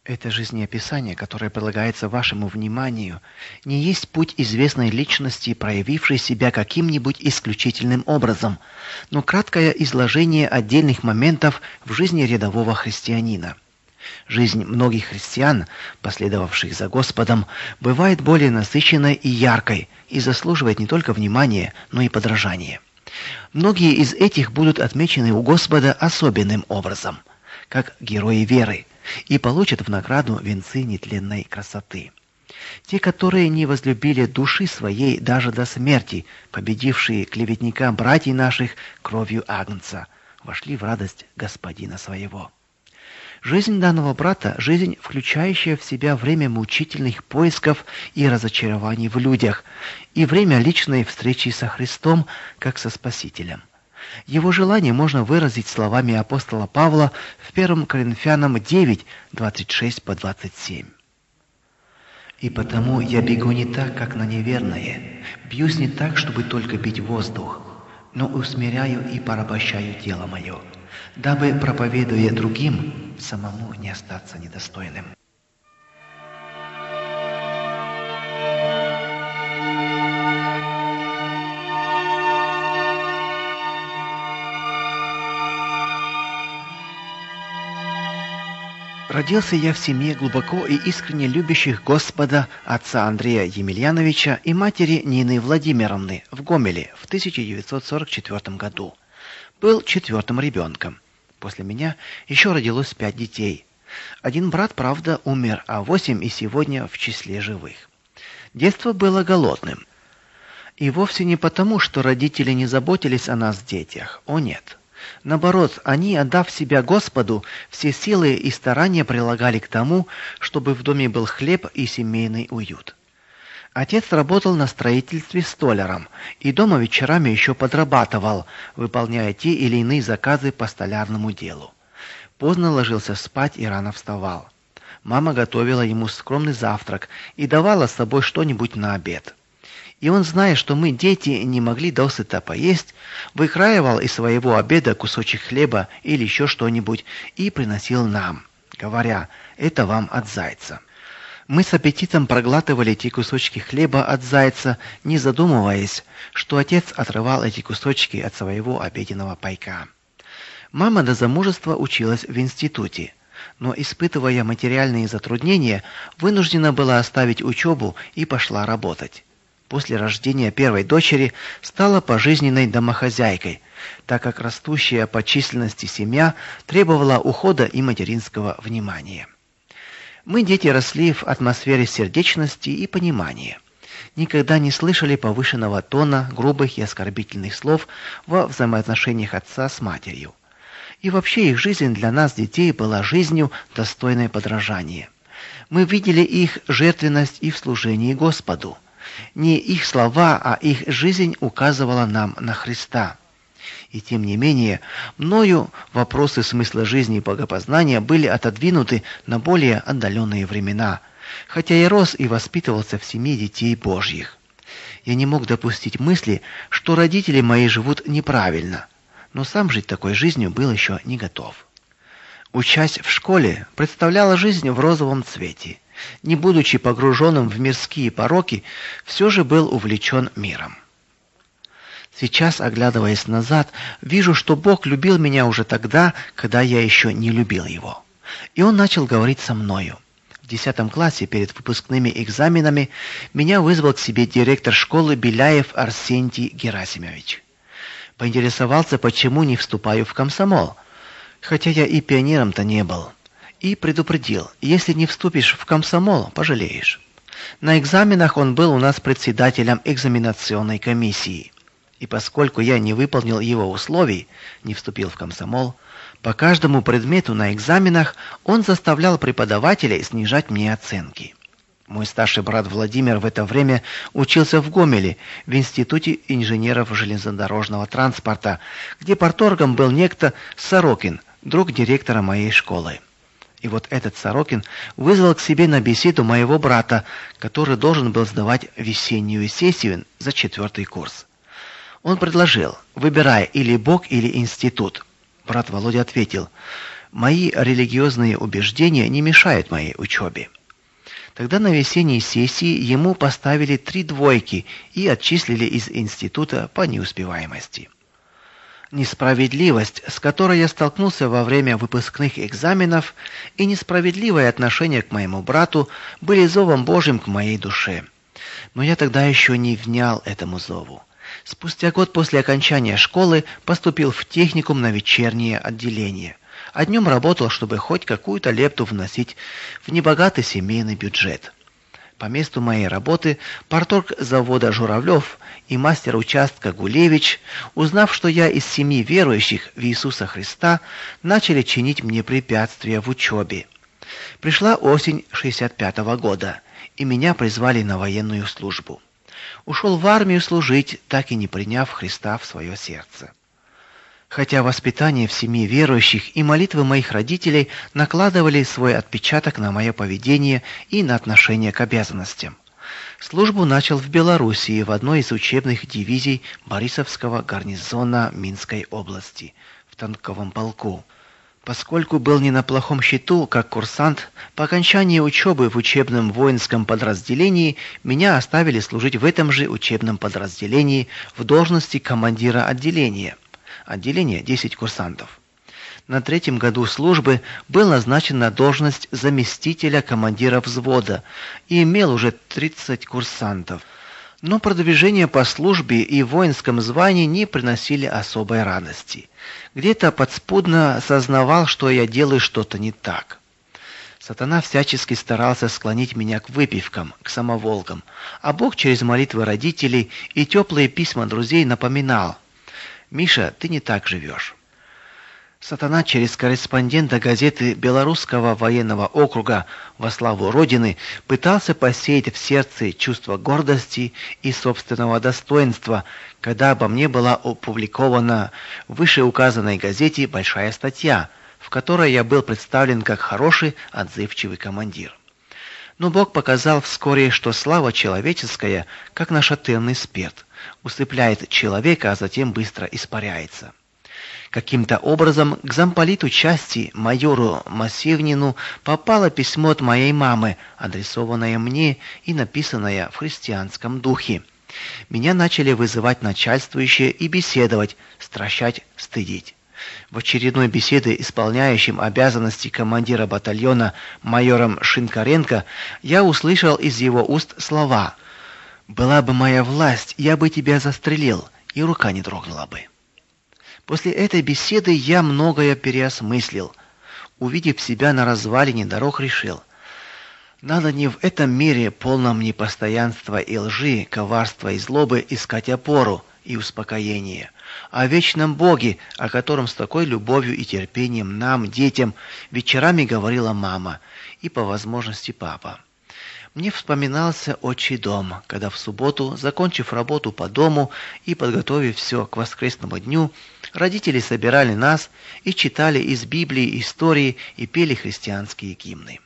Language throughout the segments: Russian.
Это жизнеописание, которое предлагается вашему вниманию, не есть путь известной личности, проявившей себя каким-нибудь исключительным образом, но краткое изложение отдельных моментов в жизни рядового христианина. Жизнь многих христиан, последовавших за Господом, бывает более насыщенной и яркой и заслуживает не только внимания, но и подражания. Многие из этих будут отмечены у Господа особенным образом, как герои веры, и получат в награду венцы нетленной красоты. Те, которые не возлюбили души своей даже до смерти, победившие клеветника братьев наших кровью агнца, вошли в радость Господина своего. Жизнь данного брата, жизнь, включающая в себя время мучительных поисков и разочарований в людях, и время личной встречи со Христом, как со Спасителем. Его желание можно выразить словами апостола Павла в 1 Коринфянам 9, 26 по 27. «И потому я бегу не так, как на неверное, бьюсь не так, чтобы только бить воздух, но усмиряю и порабощаю тело мое, дабы, проповедуя другим, самому не остаться недостойным». Родился я в семье глубоко и искренне любящих Господа отца Андрея Емельяновича и матери Нины Владимировны в Гомеле в 1944 году. Был четвертым ребенком. После меня еще родилось 5 детей. Один брат, правда, умер, а 8 и сегодня в числе живых. Детство было голодным. И вовсе не потому, что родители не заботились о нас, детях. О нет. Наоборот, они, отдав себя Господу, все силы и старания прилагали к тому, чтобы в доме был хлеб и семейный уют. Отец работал на строительстве столяром и дома вечерами еще подрабатывал, выполняя те или иные заказы по столярному делу. Поздно ложился спать и рано вставал. Мама готовила ему скромный завтрак и давала с собой что-нибудь на обед. И он, зная, что мы, дети, не могли досыта поесть, выкраивал из своего обеда кусочек хлеба или еще что-нибудь и приносил нам, говоря: «Это вам от зайца». Мы с аппетитом проглатывали эти кусочки хлеба от зайца, не задумываясь, что отец отрывал эти кусочки от своего обеденного пайка. Мама до замужества училась в институте, но, испытывая материальные затруднения, вынуждена была оставить учебу и пошла работать. После рождения первой дочери стала пожизненной домохозяйкой, так как растущая по численности семья требовала ухода и материнского внимания. Мы, дети, росли в атмосфере сердечности и понимания. Никогда не слышали повышенного тона, грубых и оскорбительных слов во взаимоотношениях отца с матерью. И вообще их жизнь для нас, детей, была жизнью, достойной подражания. Мы видели их жертвенность и в служении Господу. Не их слова, а их жизнь указывала нам на Христа. И тем не менее, мною вопросы смысла жизни и богопознания были отодвинуты на более отдаленные времена, хотя я рос и воспитывался в семье детей Божьих. Я не мог допустить мысли, что родители мои живут неправильно, но сам жить такой жизнью был еще не готов. Учась в школе, представляла жизнь в розовом цвете. Не будучи погруженным в мирские пороки, все же был увлечен миром. Сейчас, оглядываясь назад, вижу, что Бог любил меня уже тогда, когда я еще не любил его. И он начал говорить со мною. В 10 классе перед выпускными экзаменами меня вызвал к себе директор школы Беляев Арсентий Герасимович. Поинтересовался, почему не вступаю в комсомол, хотя я и пионером-то не был. И предупредил: если не вступишь в комсомол, пожалеешь. На экзаменах он был у нас председателем экзаменационной комиссии. И поскольку я не выполнил его условий, не вступил в комсомол, по каждому предмету на экзаменах он заставлял преподавателей снижать мне оценки. Мой старший брат Владимир в это время учился в Гомеле, в Институте инженеров железнодорожного транспорта, где парторгом был некто Сорокин, друг директора моей школы. И вот этот Сорокин вызвал к себе на беседу моего брата, который должен был сдавать весеннюю сессию за 4 курс. Он предложил: выбирай или Бог, или институт. Брат Володя ответил: Мои религиозные убеждения не мешают моей учебе. Тогда на весенней сессии ему поставили 3 двойки и отчислили из института по неуспеваемости. Несправедливость, с которой я столкнулся во время выпускных экзаменов, и несправедливое отношение к моему брату были зовом Божьим к моей душе. Но я тогда еще не внял этому зову. Спустя год после окончания школы поступил в техникум на вечернее отделение, а днем работал, чтобы хоть какую-то лепту вносить в небогатый семейный бюджет. По месту моей работы парторг завода Журавлев и мастер участка Гулевич, узнав, что я из семьи верующих в Иисуса Христа, начали чинить мне препятствия в учебе. Пришла осень 65-го года, и меня призвали на военную службу. Ушел в армию служить, так и не приняв Христа в свое сердце. Хотя воспитание в семье верующих и молитвы моих родителей накладывали свой отпечаток на мое поведение и на отношение к обязанностям. Службу начал в Белоруссии в одной из учебных дивизий Борисовского гарнизона Минской области в танковом полку. Поскольку был не на плохом счету как курсант, по окончании учебы в учебном воинском подразделении меня оставили служить в этом же учебном подразделении в должности командира отделения. Отделение 10 курсантов. На 3-м году службы был назначен на должность заместителя командира взвода и имел уже 30 курсантов. Но продвижение по службе и воинском звании не приносили особой радости. Где-то подспудно сознавал, что я делаю что-то не так. Сатана всячески старался склонить меня к выпивкам, к самоволкам, а Бог через молитвы родителей и теплые письма друзей напоминал: «Миша, ты не так живешь». Сатана через корреспондента газеты Белорусского военного округа во славу Родины пытался посеять в сердце чувство гордости и собственного достоинства, когда обо мне была опубликована в вышеуказанной газете большая статья, в которой я был представлен как хороший, отзывчивый командир. Но Бог показал вскоре, что слава человеческая, как нашатырный спирт, усыпляет человека, а затем быстро испаряется. Каким-то образом к замполиту части майору Масевнину попало письмо от моей мамы, адресованное мне и написанное в христианском духе. Меня начали вызывать начальствующие и беседовать, стращать, стыдить. В очередной беседе исполняющим обязанности командира батальона майором Шинкаренко я услышал из его уст слова: «Была бы моя власть, я бы тебя застрелил, и рука не дрогнула бы». После этой беседы я многое переосмыслил. Увидев себя на развалине дорог, решил: надо не в этом мире, полном непостоянства и лжи, коварства и злобы, искать опору и успокоение, а в вечном Боге, о котором с такой любовью и терпением нам, детям, вечерами говорила мама и по возможности папа. Мне вспоминался отчий дом, когда в субботу, закончив работу по дому и подготовив все к воскресному дню, родители собирали нас и читали из Библии истории и пели христианские гимны.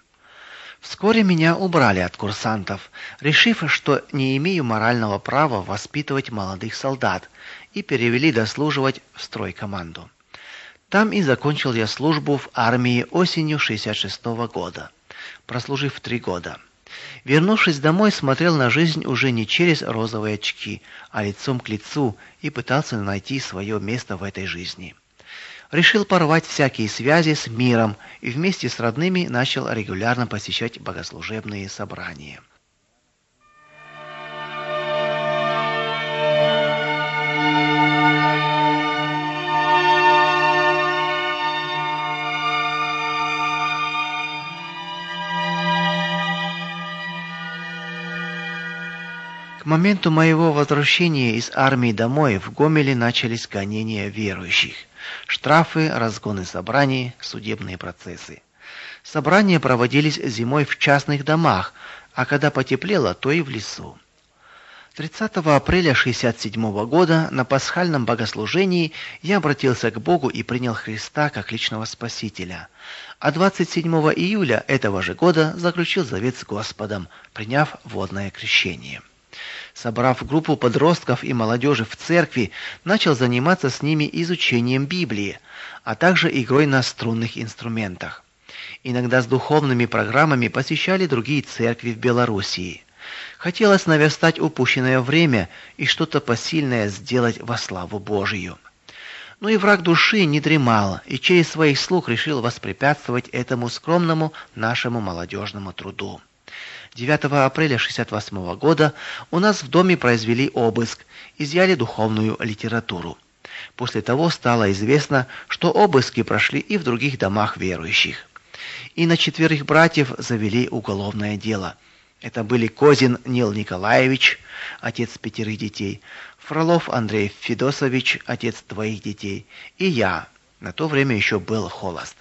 Вскоре меня убрали от курсантов, решив, что не имею морального права воспитывать молодых солдат, и перевели дослуживать в стройкоманду. Там и закончил я службу в армии осенью 66-го года, прослужив 3 года. Вернувшись домой, смотрел на жизнь уже не через розовые очки, а лицом к лицу и пытался найти свое место в этой жизни. Решил порвать всякие связи с миром и вместе с родными начал регулярно посещать богослужебные собрания. К моменту моего возвращения из армии домой в Гомеле начались гонения верующих, штрафы, разгоны собраний, судебные процессы. Собрания проводились зимой в частных домах, а когда потеплело, то и в лесу. 30 апреля 67 года на пасхальном богослужении я обратился к Богу и принял Христа как личного Спасителя. А 27 июля этого же года заключил завет с Господом, приняв водное крещение. Собрав группу подростков и молодежи в церкви, начал заниматься с ними изучением Библии, а также игрой на струнных инструментах. Иногда с духовными программами посещали другие церкви в Белоруссии. Хотелось наверстать упущенное время и что-то посильное сделать во славу Божию. Но и враг души не дремал и через свой слух решил воспрепятствовать этому скромному нашему молодежному труду. 9 апреля 1968 года у нас в доме произвели обыск, изъяли духовную литературу. После того стало известно, что обыски прошли и в других домах верующих. И на 4 братьев завели уголовное дело. Это были Козин Нил Николаевич, отец 5 детей, Фролов Андрей Федосович, отец 2 детей, и я, на то время еще был холост.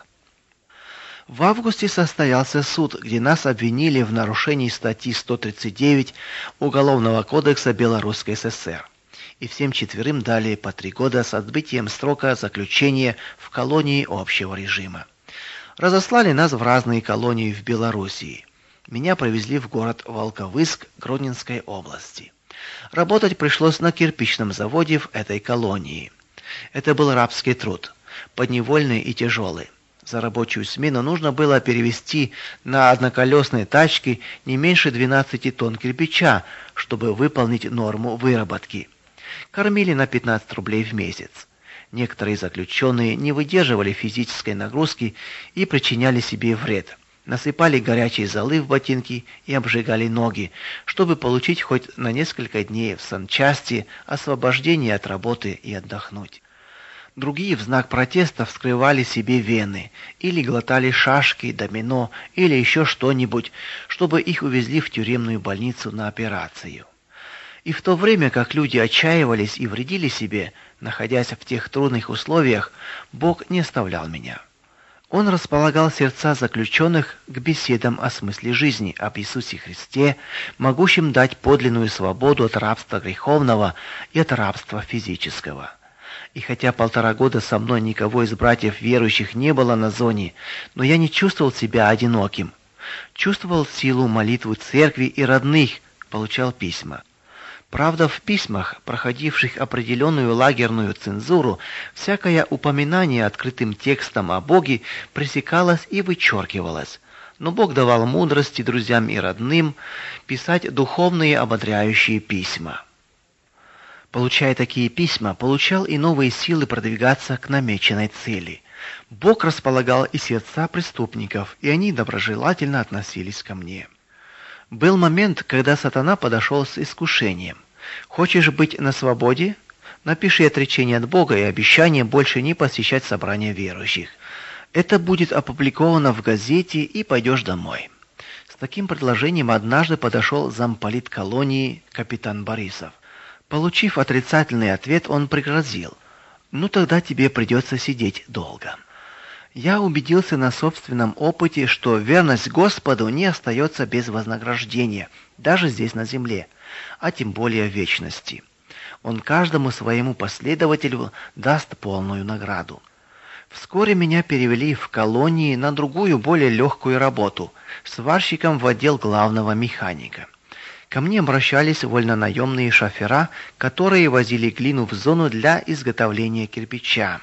В августе состоялся суд, где нас обвинили в нарушении статьи 139 Уголовного кодекса Белорусской ССР. И всем 4 дали по 3 года с отбытием срока заключения в колонии общего режима. Разослали нас в разные колонии в Белоруссии. Меня провезли в город Волковыск Гродненской области. Работать пришлось на кирпичном заводе в этой колонии. Это был рабский труд, подневольный и тяжелый. За рабочую смену нужно было перевезти на одноколесные тачки не меньше 12 тонн кирпича, чтобы выполнить норму выработки. Кормили на 15 рублей в месяц. Некоторые заключенные не выдерживали физической нагрузки и причиняли себе вред. Насыпали горячей золы в ботинки и обжигали ноги, чтобы получить хоть на несколько дней в санчасти освобождение от работы и отдохнуть. Другие в знак протеста вскрывали себе вены или глотали шашки, домино или еще что-нибудь, чтобы их увезли в тюремную больницу на операцию. И в то время, как люди отчаивались и вредили себе, находясь в тех трудных условиях, Бог не оставлял меня. Он располагал сердца заключенных к беседам о смысле жизни, об Иисусе Христе, могущем дать подлинную свободу от рабства греховного и от рабства физического. И хотя 1,5 года со мной никого из братьев верующих не было на зоне, но я не чувствовал себя одиноким. Чувствовал силу молитвы церкви и родных, получал письма. Правда, в письмах, проходивших определенную лагерную цензуру, всякое упоминание открытым текстом о Боге пресекалось и вычеркивалось. Но Бог давал мудрости друзьям и родным писать духовные ободряющие письма. Получая такие письма, получал и новые силы продвигаться к намеченной цели. Бог располагал и сердца преступников, и они доброжелательно относились ко мне. Был момент, когда сатана подошел с искушением. Хочешь быть на свободе? Напиши отречение от Бога и обещание больше не посещать собрания верующих. Это будет опубликовано в газете, и пойдешь домой. С таким предложением однажды подошел замполит колонии капитан Борисов. Получив отрицательный ответ, он пригрозил: "Ну тогда тебе придется сидеть долго". Я убедился на собственном опыте, что верность Господу не остается без вознаграждения, даже здесь на земле, а тем более в вечности. Он каждому своему последователю даст полную награду. Вскоре меня перевели в колонии на другую, более легкую работу, сварщиком в отдел главного механика. Ко мне обращались вольнонаемные шофера, которые возили глину в зону для изготовления кирпича.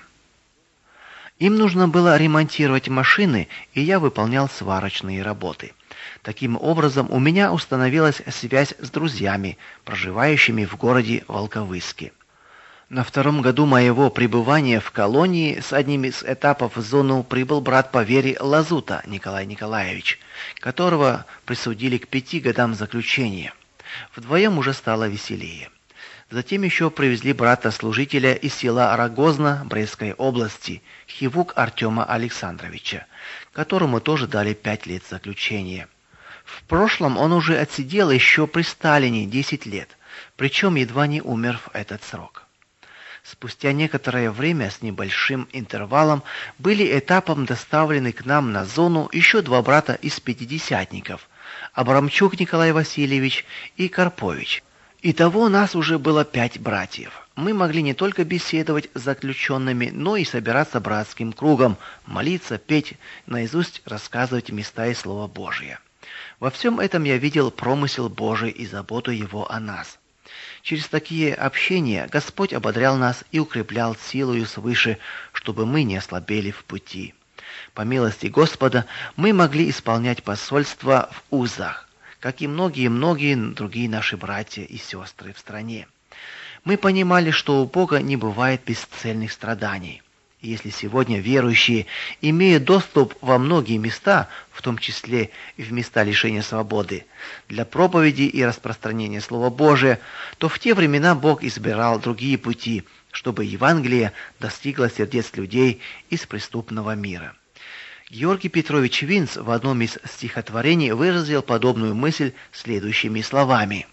Им нужно было ремонтировать машины, и я выполнял сварочные работы. Таким образом, у меня установилась связь с друзьями, проживающими в городе Волковыске. На 2-м году моего пребывания в колонии с одним из этапов в зону прибыл брат по вере Лазута Николай Николаевич, которого присудили к 5 годам заключения. Вдвоем уже стало веселее. Затем еще привезли брата-служителя из села Рогозна Брестской области, Хивук Артема Александровича, которому тоже дали 5 лет заключения. В прошлом он уже отсидел еще при Сталине 10 лет, причем едва не умер в этот срок. Спустя некоторое время с небольшим интервалом были этапом доставлены к нам на зону еще 2 брата из пятидесятников: Абрамчук Николай Васильевич и Карпович. Итого нас уже было 5 братьев. Мы могли не только беседовать с заключенными, но и собираться братским кругом, молиться, петь, наизусть рассказывать места и Слово Божие. Во всем этом я видел промысел Божий и заботу Его о нас. Через такие общения Господь ободрял нас и укреплял силою свыше, чтобы мы не ослабели в пути. По милости Господа мы могли исполнять посольство в узах, как и многие другие наши братья и сестры в стране. Мы понимали, что у Бога не бывает бесцельных страданий. И если сегодня верующие имеют доступ во многие места, в том числе и в места лишения свободы, для проповеди и распространения Слова Божия, то в те времена Бог избирал другие пути, чтобы Евангелие достигло сердец людей из преступного мира. Георгий Петрович Винц в одном из стихотворений выразил подобную мысль следующими словами.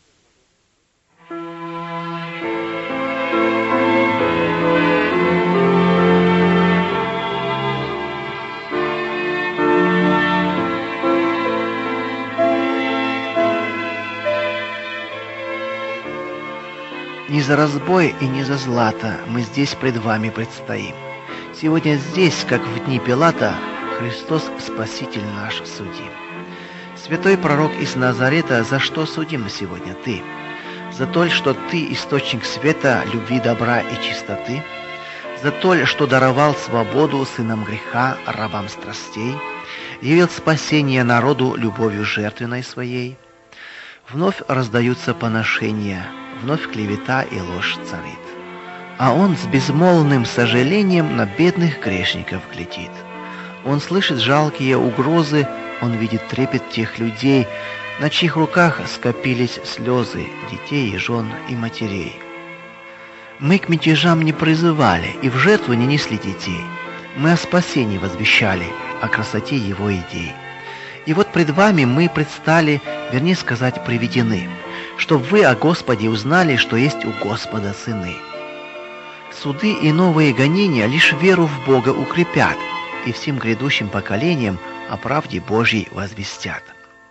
Не за разбой и не за злато мы здесь пред вами предстоим. Сегодня здесь, как в дни Пилата, Христос Спаситель наш судим. Святой пророк из Назарета, за что судим сегодня ты? За то, что ты источник света, любви, добра и чистоты? За то, что даровал свободу сынам греха, рабам страстей? Явил спасение народу любовью жертвенной своей? Вновь раздаются поношения, вновь клевета и ложь царит. А он с безмолвным сожалением на бедных грешников глядит. Он слышит жалкие угрозы, он видит трепет тех людей, на чьих руках скопились слезы детей и жен и матерей. Мы к мятежам не призывали и в жертву не несли детей. Мы о спасении возвещали, о красоте его идей. И вот пред вами мы предстали, вернее сказать, приведены, чтоб вы о Господе узнали, что есть у Господа сыны. Суды и новые гонения лишь веру в Бога укрепят и всем грядущим поколениям о правде Божьей возвестят.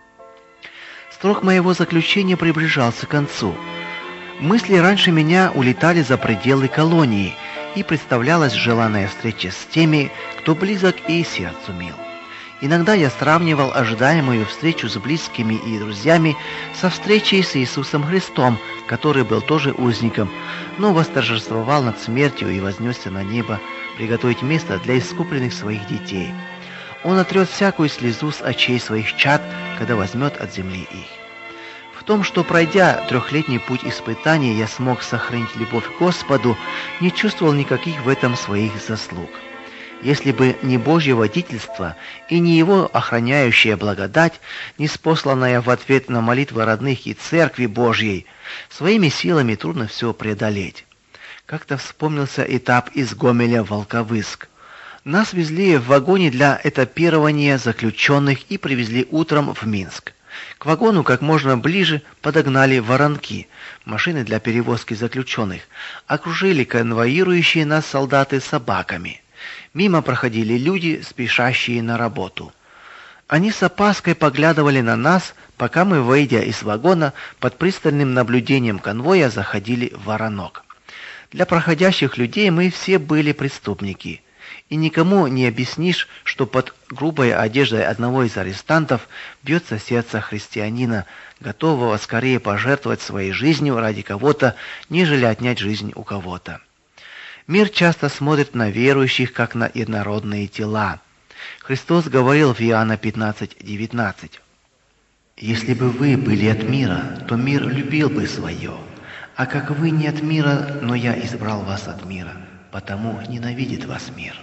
Срок моего заключения приближался к концу. Мысли раньше меня улетали за пределы колонии, и представлялась желанная встреча с теми, кто близок и сердцу мил. Иногда я сравнивал ожидаемую встречу с близкими и друзьями со встречей с Иисусом Христом, который был тоже узником, но восторжествовал над смертью и вознесся на небо, приготовить место для искупленных своих детей. Он отрет всякую слезу с очей своих чад, когда возьмет от земли их. В том, что пройдя трехлетний путь испытаний, я смог сохранить любовь к Господу, не чувствовал никаких в этом своих заслуг. Если бы не Божье водительство и не Его охраняющая благодать, ниспосланная в ответ на молитвы родных и Церкви Божьей, своими силами трудно все преодолеть. Как-то вспомнился этап из Гомеля в Волковыск. Нас везли в вагоне для этапирования заключенных и привезли утром в Минск. К вагону как можно ближе подогнали воронки, машины для перевозки заключенных, окружили конвоирующие нас солдаты собаками. Мимо проходили люди, спешащие на работу. Они с опаской поглядывали на нас, пока мы, выйдя из вагона, под пристальным наблюдением конвоя заходили в воронок. Для проходящих людей мы все были преступники. И никому не объяснишь, что под грубой одеждой одного из арестантов бьется сердце христианина, готового скорее пожертвовать своей жизнью ради кого-то, нежели отнять жизнь у кого-то. Мир часто смотрит на верующих, как на инородные тела. Христос говорил в Иоанна 15:19: «Если бы вы были от мира, то мир любил бы свое. А как вы не от мира, но я избрал вас от мира, потому ненавидит вас мир».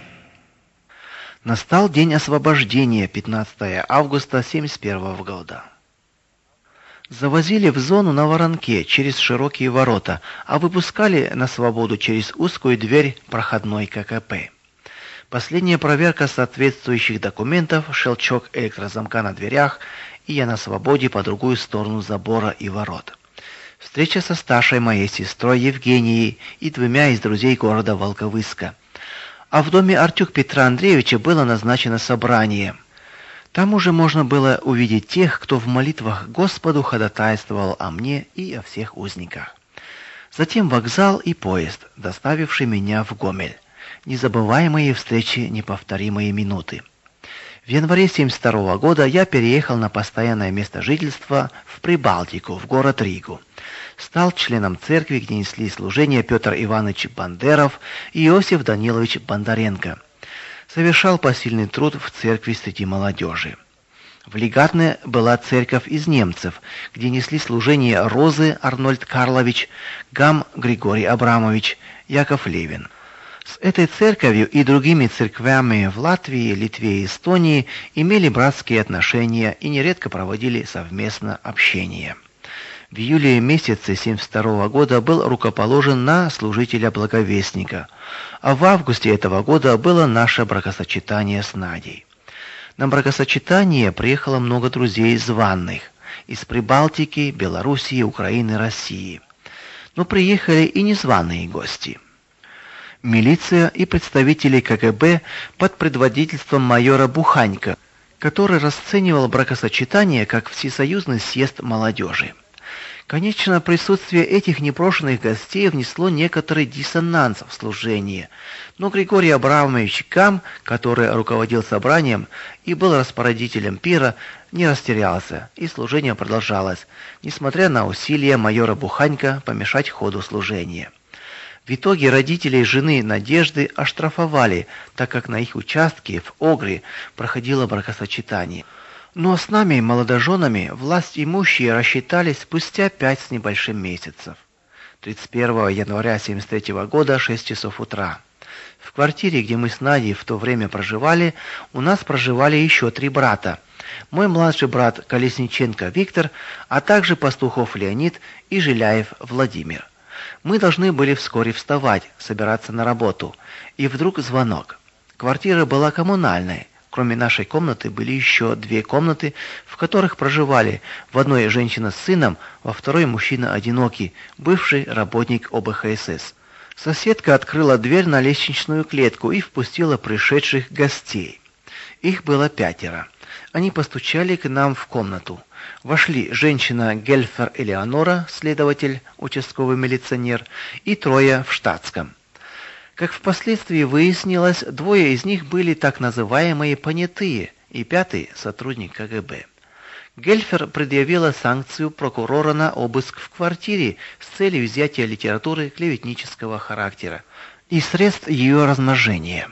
Настал день освобождения, 15 августа 1971 года. Завозили в зону на воронке через широкие ворота, а выпускали на свободу через узкую дверь проходной ККП. Последняя проверка соответствующих документов, щелчок электрозамка на дверях, и я на свободе по другую сторону забора и ворот. Встреча со старшей моей сестрой Евгенией и двумя из друзей города Волковыска. А в доме Артюк Петра Андреевича было назначено собрание. Там уже можно было увидеть тех, кто в молитвах Господу ходатайствовал о мне и о всех узниках. Затем вокзал и поезд, доставивший меня в Гомель. Незабываемые встречи, неповторимые минуты. В январе 1972 года я переехал на постоянное место жительства в Прибалтику, в город Ригу. Стал членом церкви, где несли служение Петр Иванович Бандеров и Иосиф Данилович Бондаренко. Совершал посильный труд в церкви среди молодежи. В Легатне была церковь из немцев, где несли служение Розы Арнольд Карлович, Гам Григорий Абрамович, Яков Левин. С этой церковью и другими церквями в Латвии, Литве и Эстонии имели братские отношения и нередко проводили совместно общение. В июле месяце 1972 года был рукоположен на служителя благовестника, а в августе этого года было наше бракосочетание с Надей. На бракосочетание приехало много друзей званых из Прибалтики, Белоруссии, Украины, России. Но приехали и незваные гости. Милиция и представители КГБ под предводительством майора Буханько, который расценивал бракосочетание как всесоюзный съезд молодежи. Конечно, присутствие этих непрошенных гостей внесло некоторый диссонанс в служение, но Григорий Абрамович Гам, который руководил собранием и был распорядителем пира, не растерялся, и служение продолжалось, несмотря на усилия майора Буханько помешать ходу служения. В итоге родителей жены Надежды оштрафовали, так как на их участке в Огре проходило бракосочетание. Но с нами, молодоженами, власть имущие рассчитались спустя 5 с небольшим месяцев. 31 января 1973 года, 6 часов утра. В квартире, где мы с Надей в то время проживали, у нас проживали еще 3 брата. Мой младший брат Колесниченко Виктор, а также Пастухов Леонид и Жиляев Владимир. Мы должны были вскоре вставать, собираться на работу, и вдруг звонок. Квартира была коммунальной. Кроме нашей комнаты были еще 2 комнаты, в которых проживали: в одной женщина с сыном, во второй мужчина одинокий, бывший работник ОБХСС. Соседка открыла дверь на лестничную клетку и впустила пришедших гостей. Их было 5. Они постучали к нам в комнату. Вошли женщина Гельфер Элеонора, следователь, участковый милиционер, и 3 в штатском. Как впоследствии выяснилось, 2 из них были так называемые понятые, и 5 сотрудник КГБ. Гельфер предъявила санкцию прокурора на обыск в квартире с целью изъятия литературы клеветнического характера и средств ее размножения.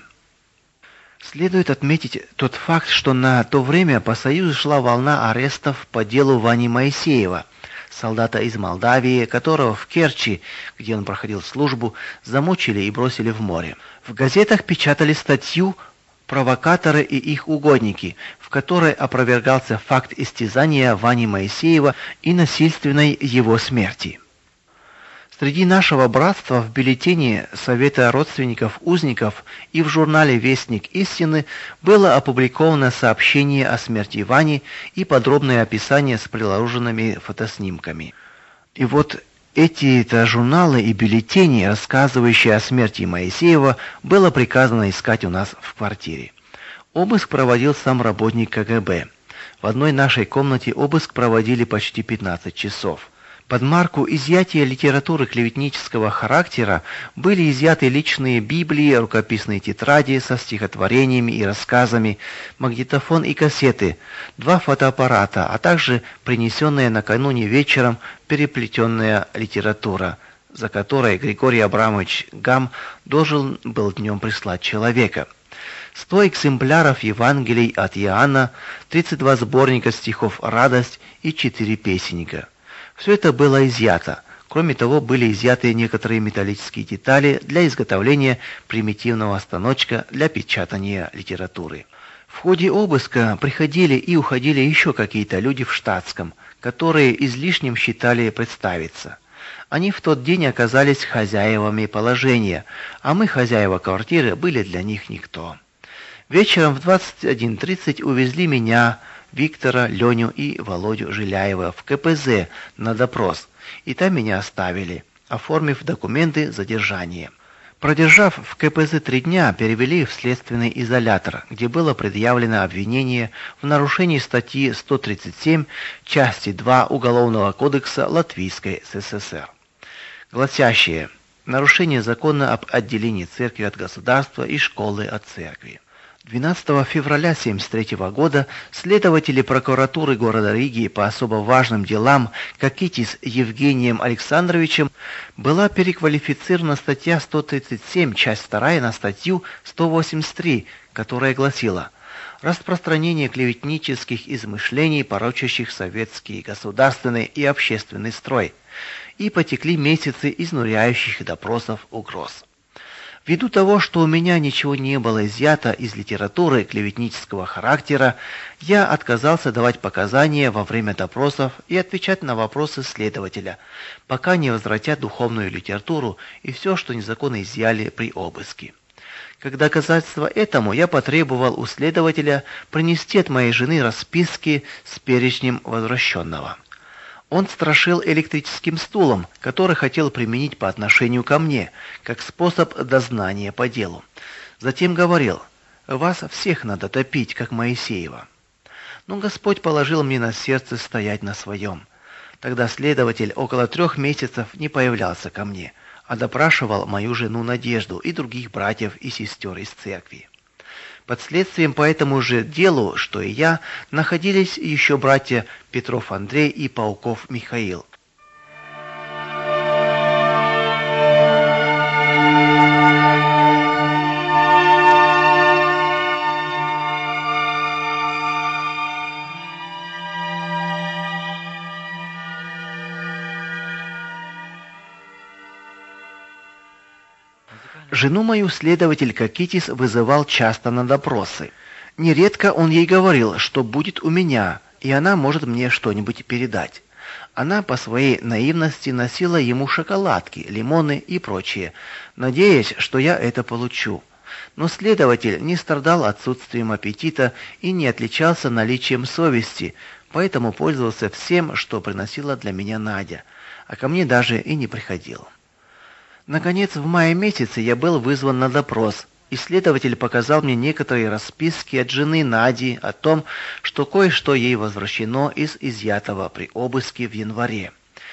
Следует отметить тот факт, что на то время по Союзу шла волна арестов по делу Вани Моисеева, солдата из Молдавии, которого в Керчи, где он проходил службу, замучили и бросили в море. В газетах печатали статью «Провокаторы и их угодники», в которой опровергался факт истязания Вани Моисеева и насильственной его смерти. Среди нашего братства в бюллетене Совета родственников узников и в журнале «Вестник истины» было опубликовано сообщение о смерти Вани и подробное описание с приложенными фотоснимками. И вот эти-то журналы и бюллетени, рассказывающие о смерти Моисеева, было приказано искать у нас в квартире. Обыск проводил сам работник КГБ. В одной нашей комнате обыск проводили почти 15 часов. Под марку изъятия литературы клеветнического характера были изъяты личные Библии, рукописные тетради со стихотворениями и рассказами, магнитофон и кассеты, 2 фотоаппарата, а также принесенная накануне вечером переплетенная литература, за которой Григорий Абрамович Гам должен был днем прислать человека. 100 экземпляров Евангелий от Иоанна, 32 сборника стихов «Радость» и 4 песенника. Все это было изъято. Кроме того, были изъяты некоторые металлические детали для изготовления примитивного станочка для печатания литературы. В ходе обыска приходили и уходили еще какие-то люди в штатском, которые излишним считали представиться. Они в тот день оказались хозяевами положения, а мы, хозяева квартиры, были для них никто. Вечером в 21:30 увезли меня, Виктора, Леню и Володю Жиляева в КПЗ на допрос, и там меня оставили, оформив документы задержания. Продержав в КПЗ 3 дня, перевели в следственный изолятор, где было предъявлено обвинение в нарушении статьи 137 части 2 Уголовного кодекса Латвийской ССР, гласящее: нарушение закона об отделении церкви от государства и школы от церкви. 12 февраля 1973 года следователи прокуратуры города Риги по особо важным делам Какитис Евгением Александровичем была переквалифицирована статья 137, часть 2 на статью 183, которая гласила: распространение клеветнических измышлений, порочащих советский государственный и общественный строй. И потекли месяцы изнуряющих допросов, угроз. Ввиду того, что у меня ничего не было изъято из литературы клеветнического характера, я отказался давать показания во время допросов и отвечать на вопросы следователя, пока не возвратят духовную литературу и все, что незаконно изъяли при обыске. Как доказательство этому я потребовал у следователя принести от моей жены расписки с перечнем возвращенного. Он страшил электрическим стулом, который хотел применить по отношению ко мне, как способ дознания по делу. Затем говорил: «Вас всех надо топить, как Моисеева». Но Господь положил мне на сердце стоять на своем. Тогда следователь около 3 месяцев не появлялся ко мне, а допрашивал мою жену Надежду и других братьев и сестер из церкви. Под следствием по этому же делу, что и я, находились еще братья Петров Андрей и Пауков Михаил. Жену мою следователь Какитис вызывал часто на допросы. Нередко он ей говорил, что будет у меня, и она может мне что-нибудь передать. Она по своей наивности носила ему шоколадки, лимоны и прочее, надеясь, что я это получу. Но следователь не страдал отсутствием аппетита и не отличался наличием совести, поэтому пользовался всем, что приносила для меня Надя, а ко мне даже и не приходил. Наконец, в мае месяце я был вызван на допрос, и следователь показал мне некоторые расписки от жены Нади о том, что кое-что ей возвращено из изъятого при обыске в январе.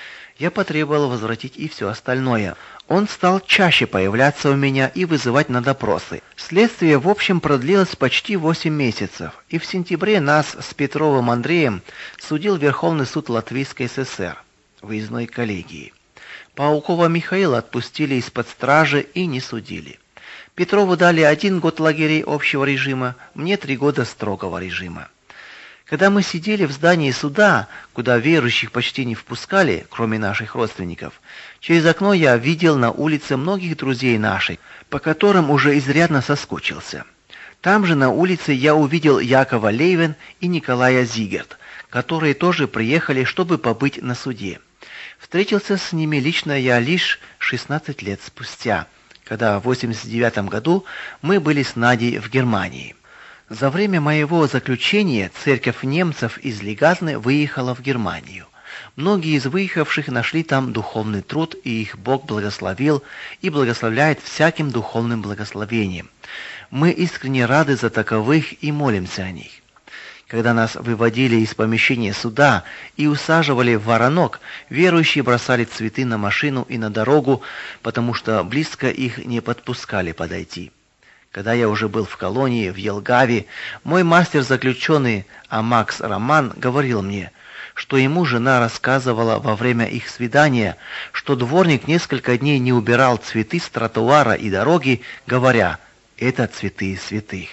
Я потребовал возвратить и все остальное. Он стал чаще появляться у меня и вызывать на допросы. Следствие в общем продлилось почти 8 месяцев, и в сентябре нас с Петровым Андреем судил Верховный суд Латвийской ССР выездной коллегии. Паукова Михаила отпустили из-под стражи и не судили. Петрову дали 1 год лагерей общего режима, мне 3 года строгого режима. Когда мы сидели в здании суда, куда верующих почти не впускали, кроме наших родственников, через окно я видел на улице многих друзей наших, по которым уже изрядно соскучился. Там же на улице я увидел Якова Лейвен и Николая Зигерт, которые тоже приехали, чтобы побыть на суде. Встретился с ними лично я лишь 16 лет спустя, когда в 1989 году мы были с Надей в Германии. За время моего заключения церковь немцев из Лигазны выехала в Германию. Многие из выехавших нашли там духовный труд, и их Бог благословил и благословляет всяким духовным благословением. Мы искренне рады за таковых и молимся о них. Когда нас выводили из помещения суда и усаживали в воронок, верующие бросали цветы на машину и на дорогу, потому что близко их не подпускали подойти. Когда я уже был в колонии в Елгаве, мой мастер-заключенный Амакс Роман говорил мне, что ему жена рассказывала во время их свидания, что дворник несколько дней не убирал цветы с тротуара и дороги, говоря: «Это цветы святых».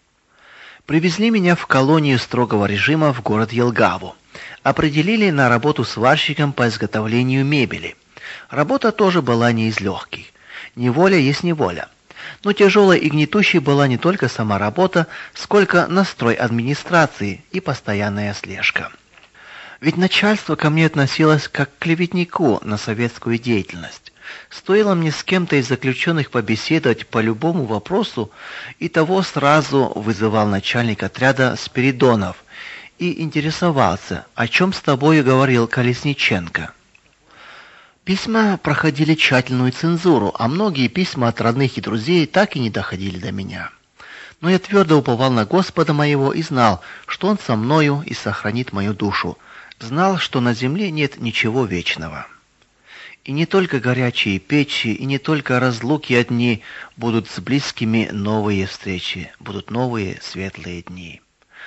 Привезли меня в колонию строгого режима в город Елгаву. Определили на работу сварщиком по изготовлению мебели. Работа тоже была не из легких. Неволя есть неволя. Но тяжелой и гнетущей была не только сама работа, сколько настрой администрации и постоянная слежка. Ведь начальство ко мне относилось как к клеветнику на советскую деятельность. Стоило мне с кем-то из заключенных побеседовать по любому вопросу, и того сразу вызывал начальник отряда Спиридонов и интересовался, о чем с тобой говорил Колесниченко. Письма проходили тщательную цензуру, а многие письма от родных и друзей так и не доходили до меня. Но я твердо уповал на Господа моего и знал, что Он со мною и сохранит мою душу. Знал, что на земле нет ничего вечного. И не только горячие печи, и не только разлуки одни, будут с близкими новые встречи, будут новые светлые дни.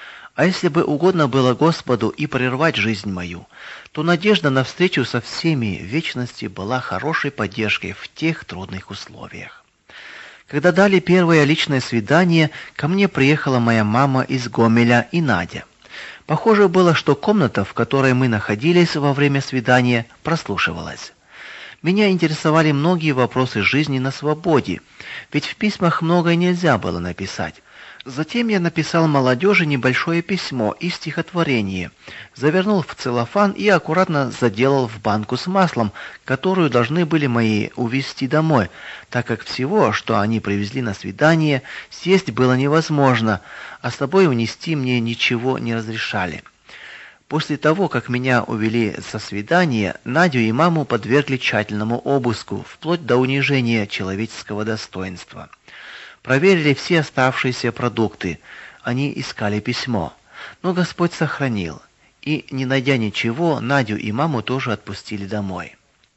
А если бы угодно было Господу и прервать жизнь мою, то надежда на встречу со всеми в вечности была хорошей поддержкой в тех трудных условиях. Когда дали первое личное свидание, ко мне приехала моя мама из Гомеля и Надя. Похоже было, что комната, в которой мы находились во время свидания, прослушивалась. Меня интересовали многие вопросы жизни на свободе, ведь в письмах многое нельзя было написать. Затем я написал молодежи небольшое письмо и стихотворение, завернул в целлофан и аккуратно заделал в банку с маслом, которую должны были мои увезти домой, так как всего, что они привезли на свидание, съесть было невозможно, а с собой унести мне ничего не разрешали. После того, как меня увели со свидания, Надю и маму подвергли тщательному обыску, вплоть до унижения человеческого достоинства. Проверили все оставшиеся продукты. Они искали письмо, но Господь сохранил. И, не найдя ничего, Надю и маму тоже отпустили домой.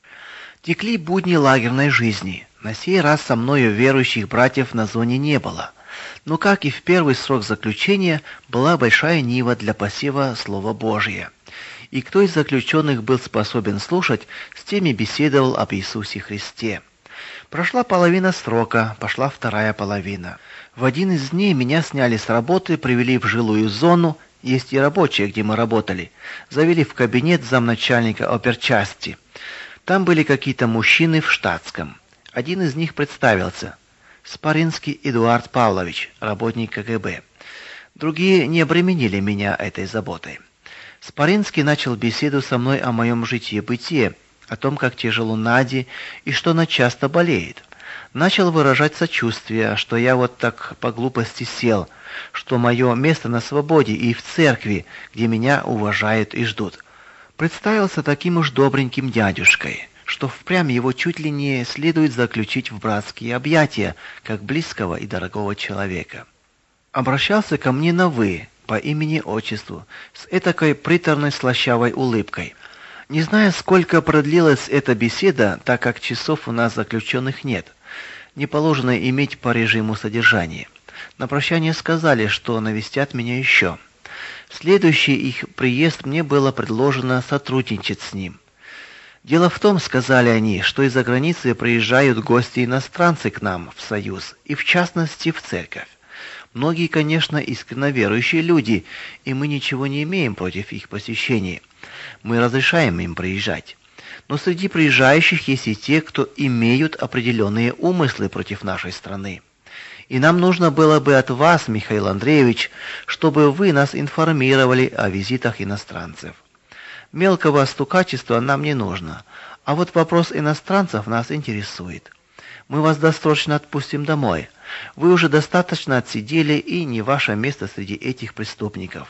Текли будни лагерной жизни. На сей раз со мною верующих братьев на зоне не было. Но, как и в первый срок заключения, была большая нива для посева Слова Божия. И кто из заключенных был способен слушать, с теми беседовал об Иисусе Христе. Прошла половина срока, пошла вторая половина. В один из дней меня сняли с работы, привели в жилую зону, есть и рабочие, где мы работали. Завели в кабинет замначальника оперчасти. Там были какие-то мужчины в штатском. Один из них представился: Спаринский Эдуард Павлович, работник КГБ. Другие не обременили меня этой заботой. Спаринский начал беседу со мной о моем житье-бытие, о том, как тяжело Наде и что она часто болеет. Начал выражать сочувствие, что я вот так по глупости сел, что мое место на свободе и в церкви, где меня уважают и ждут. Представился таким уж добреньким дядюшкой, что впрямь его чуть ли не следует заключить в братские объятия, как близкого и дорогого человека. Обращался ко мне на «вы», по имени-отчеству, с этакой приторной слащавой улыбкой. Не знаю, сколько продлилась эта беседа, так как часов у нас заключенных нет. Не положено иметь по режиму содержания. На прощание сказали, что навестят меня еще. В следующий их приезд мне было предложено сотрудничать с ним. Дело в том, сказали они, что из-за границы приезжают гости-иностранцы к нам в Союз, и в частности в церковь. Многие, конечно, искренне верующие люди, и мы ничего не имеем против их посещения. Мы разрешаем им приезжать. Но среди приезжающих есть и те, кто имеют определенные умыслы против нашей страны. И нам нужно было бы от вас, Михаил Андреевич, чтобы вы нас информировали о визитах иностранцев. Мелкого стукачества нам не нужно, а вот вопрос иностранцев нас интересует. Мы вас досрочно отпустим домой. Вы уже достаточно отсидели, и не ваше место среди этих преступников.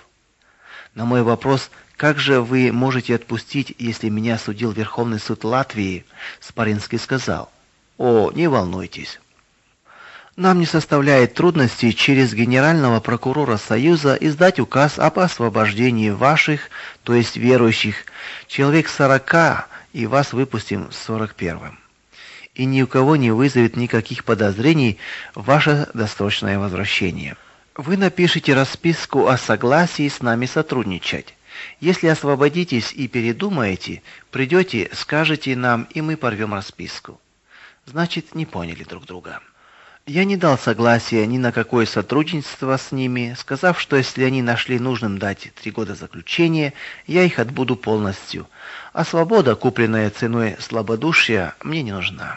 На мой вопрос: как же вы можете отпустить, если меня судил Верховный суд Латвии, Спаринский сказал: "О, не волнуйтесь. Нам не составляет трудностей через генерального прокурора Союза издать указ об освобождении ваших, то есть верующих, человек 40, и вас выпустим с 41-м. И ни у кого не вызовет никаких подозрений ваше досрочное возвращение. Вы напишите расписку о согласии с нами сотрудничать. Если освободитесь и передумаете, придете, скажете нам, и мы порвем расписку". Значит, не поняли друг друга. Я не дал согласия ни на какое сотрудничество с ними, сказав, что если они нашли нужным дать 3 года заключения, я их отбуду полностью, а свобода, купленная ценой слабодушия, мне не нужна.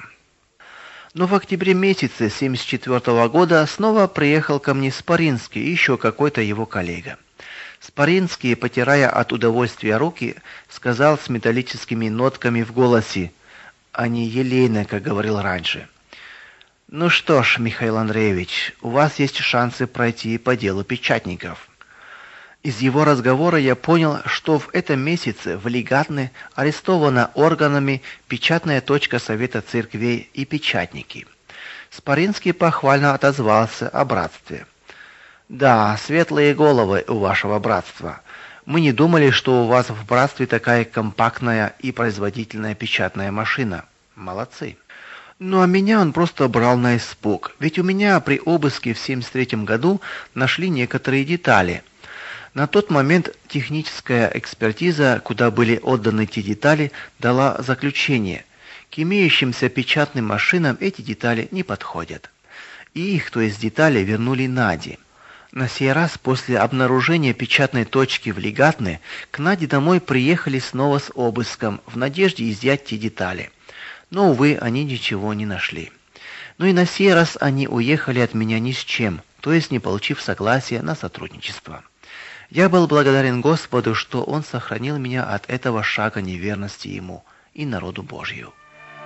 Но в октябре месяце 1974 года снова приехал ко мне Спаринский и еще какой-то его коллега. Спаринский, потирая от удовольствия руки, сказал с металлическими нотками в голосе, а не елейно, как говорил раньше: "Ну что ж, Михаил Андреевич, у вас есть шансы пройти по делу печатников". Из его разговора я понял, что в этом месяце в Лигатне арестована органами печатная точка Совета церквей и печатники. Спаринский похвально отозвался о братстве. "Да, светлые головы у вашего братства. Мы не думали, что у вас в братстве такая компактная и производительная печатная машина. Молодцы. Ну а меня он просто брал на испуг. Ведь у меня при обыске в 73 году нашли некоторые детали. На тот момент техническая экспертиза, куда были отданы те детали, дала заключение: к имеющимся печатным машинам эти детали не подходят. И их, то есть детали, вернули Наде. На сей раз после обнаружения печатной точки в Легатне к Наде домой приехали снова с обыском в надежде изъять те детали. Но, увы, они ничего не нашли. Ну и на сей раз они уехали от меня ни с чем, то есть не получив согласия на сотрудничество. Я был благодарен Господу, что Он сохранил меня от этого шага неверности Ему и народу Божию.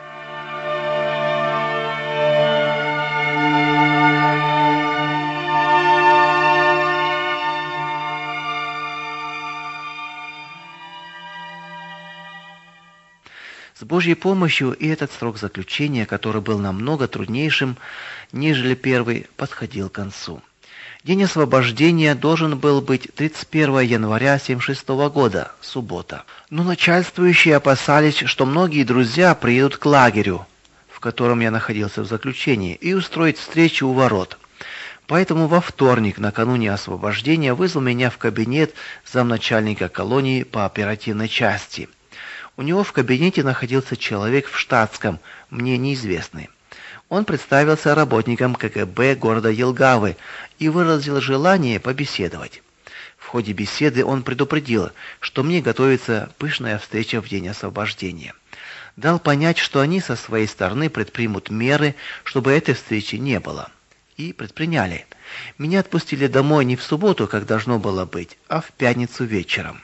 С Божьей помощью и этот срок заключения, который был намного труднейшим, нежели первый, подходил к концу. День освобождения должен был быть 31 января 1976 года, суббота. Но начальствующие опасались, что многие друзья приедут к лагерю, в котором я находился в заключении, и устроить встречу у ворот. Поэтому во вторник, накануне освобождения, вызвал меня в кабинет замначальника колонии по оперативной части. У него в кабинете находился человек в штатском, мне неизвестный. Он представился работником КГБ города Елгавы и выразил желание побеседовать. В ходе беседы он предупредил, что мне готовится пышная встреча в день освобождения. Дал понять, что они со своей стороны предпримут меры, чтобы этой встречи не было. И предприняли. Меня отпустили домой не в субботу, как должно было быть, а в пятницу вечером.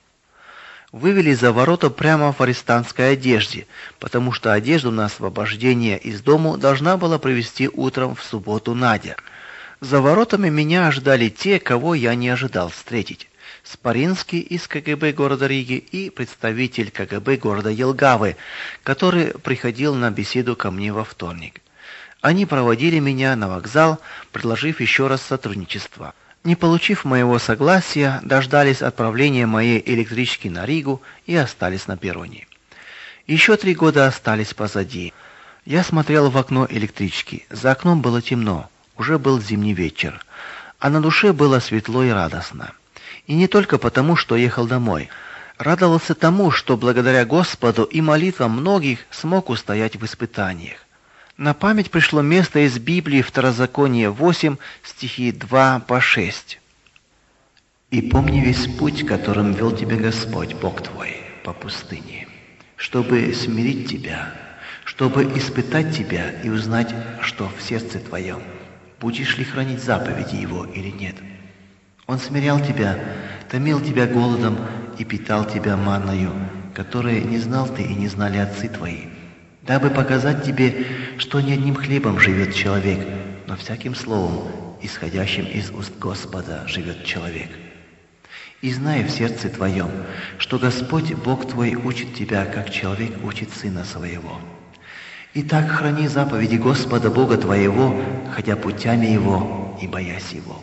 Вывели за ворота прямо в арестантской одежде, потому что одежду на освобождение из дому должна была привезти утром в субботу Надя. За воротами меня ожидали те, кого я не ожидал встретить: Спаринский из КГБ города Риги и представитель КГБ города Елгавы, который приходил на беседу ко мне во вторник. Они проводили меня на вокзал, предложив еще раз сотрудничество. Не получив моего согласия, дождались отправления моей электрички на Ригу и остались на перроне. Еще 3 года остались позади. Я смотрел в окно электрички. За окном было темно, уже был зимний вечер, а на душе было светло и радостно. И не только потому, что ехал домой. Радовался тому, что благодаря Господу и молитвам многих смог устоять в испытаниях. На память пришло место из Библии Второзаконие 8, стихи 2 по 6. «И помни весь путь, которым вел тебя Господь, Бог твой, по пустыне, чтобы смирить тебя, чтобы испытать тебя и узнать, что в сердце твоем, будешь ли хранить заповеди Его или нет. Он смирял тебя, томил тебя голодом и питал тебя манною, которой не знал ты и не знали отцы твои, дабы показать тебе, что не одним хлебом живет человек, но всяким словом, исходящим из уст Господа, живет человек. И знай в сердце твоем, что Господь Бог твой учит тебя, как человек учит сына своего. Итак, храни заповеди Господа Бога твоего, ходя путями Его и боясь Его».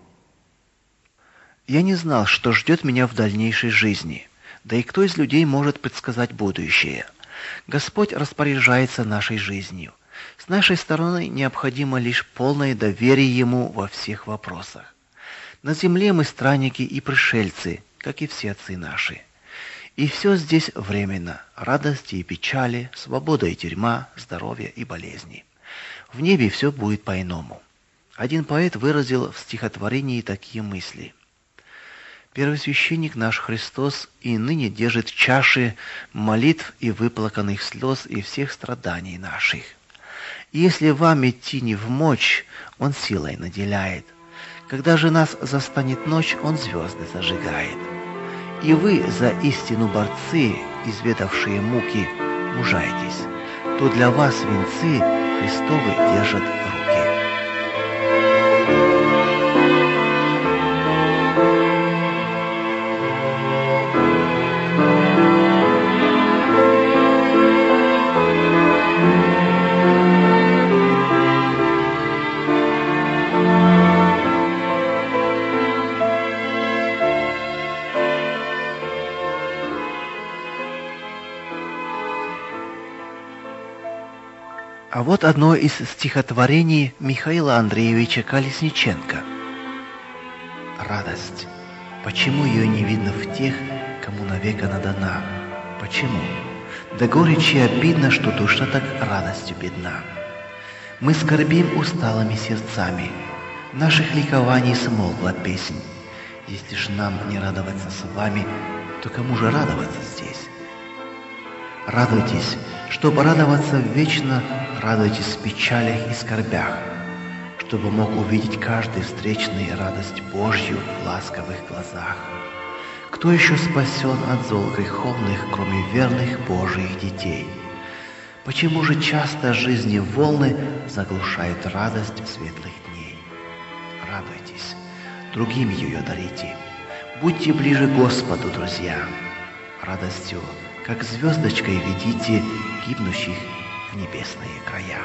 Я не знал, что ждет меня в дальнейшей жизни, да и кто из людей может предсказать будущее. Господь распоряжается нашей жизнью. С нашей стороны необходимо лишь полное доверие Ему во всех вопросах. На земле мы странники и пришельцы, как и все отцы наши. И все здесь временно: радости и печали, свобода и тюрьма, здоровье и болезни. В небе все будет по-иному. Один поэт выразил в стихотворении такие мысли: «Первосвященник наш Христос и ныне держит чаши молитв и выплаканных слез и всех страданий наших. И если вам идти не вмочь, Он силой наделяет. Когда же нас застанет ночь, Он звезды зажигает. И вы за истину борцы, изведавшие муки, мужайтесь, то для вас венцы Христовы держат руки». А вот одно из стихотворений Михаила Андреевича Колесниченко. Радость. Почему ее не видно в тех, кому навек она дана? Почему? Да горечи обидно, что душа так радостью бедна. Мы скорбим усталыми сердцами, наших ликований смолкла песнь. Если ж нам не радоваться с вами, то кому же радоваться здесь? Радуйтесь, чтобы радоваться вечно, радуйтесь в печалях и скорбях, чтобы мог увидеть каждый встречный радость Божью в ласковых глазах. Кто еще спасен от зол греховных, кроме верных Божьих детей? Почему же часто жизни волны заглушают радость светлых дней? Радуйтесь, другим ее дарите. Будьте ближе к Господу, друзья. Радостью, как звездочкой ведите гибнущих в небесные края.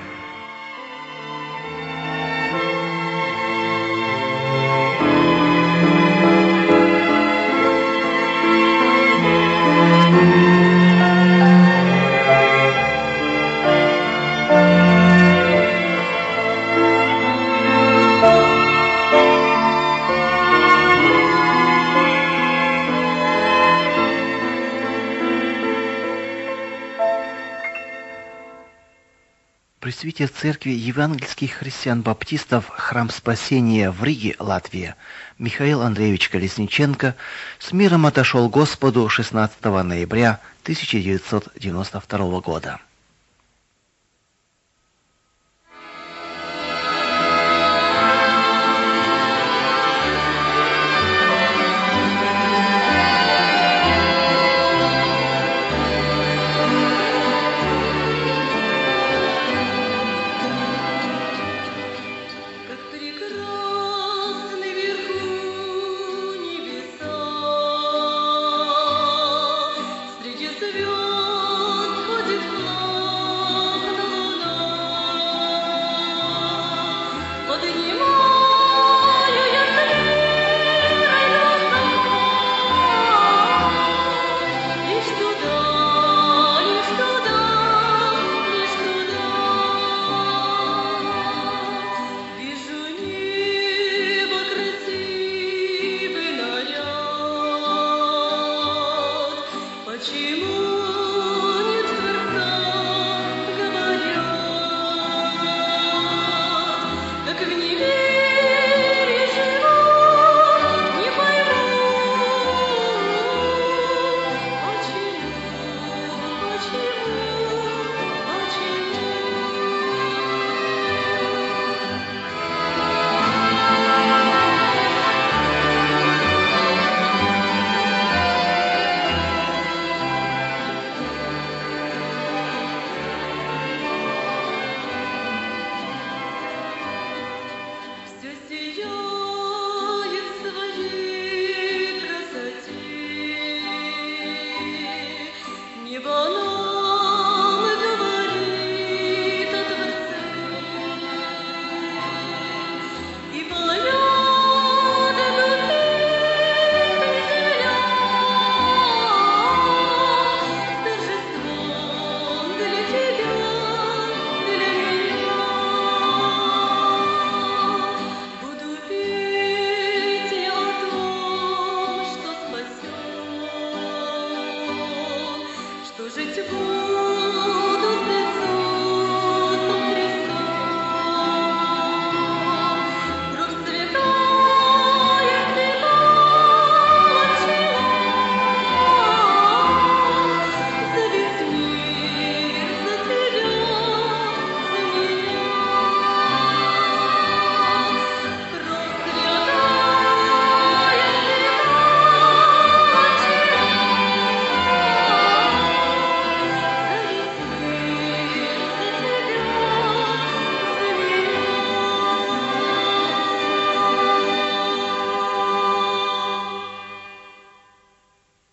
Пресвитер церкви евангельских христиан-баптистов «Храм Спасения» в Риге, Латвия, Михаил Андреевич Колесниченко с миром отошел Господу 16 ноября 1992 года. Почему?